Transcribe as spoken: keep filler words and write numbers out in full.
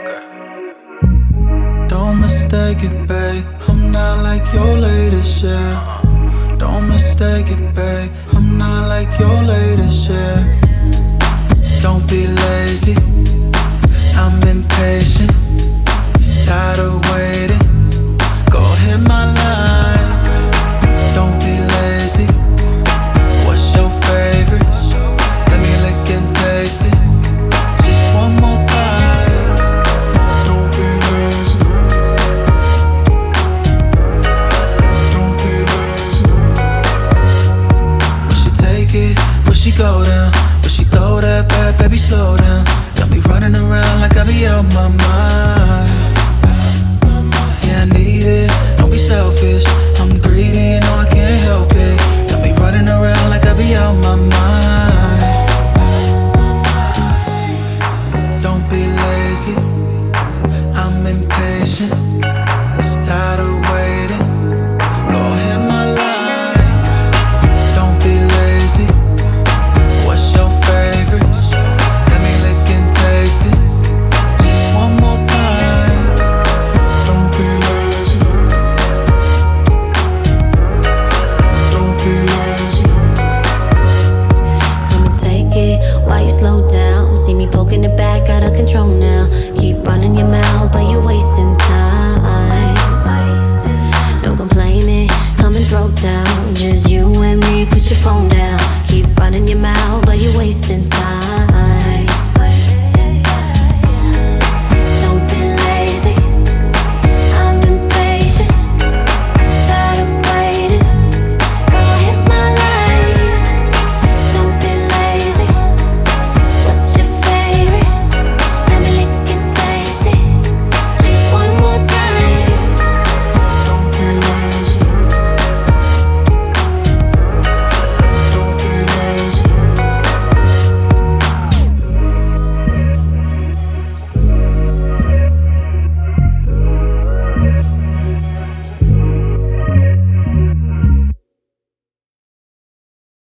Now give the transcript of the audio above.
Don't mistake it, babe, I'm not like your latest, yeah. Don't mistake it, babe, I'm not like your latest, yeah. Don't be lazy, I'm impatient, tired of waiting, go hit my line. Don't be lazy, what's your favorite? Let me lick and taste it, just one more time. Don't be lazy, don't be lazy. Will she take it? Will she go down? Will she throw that back? Baby, slow down. Got me running around like I be out my mind.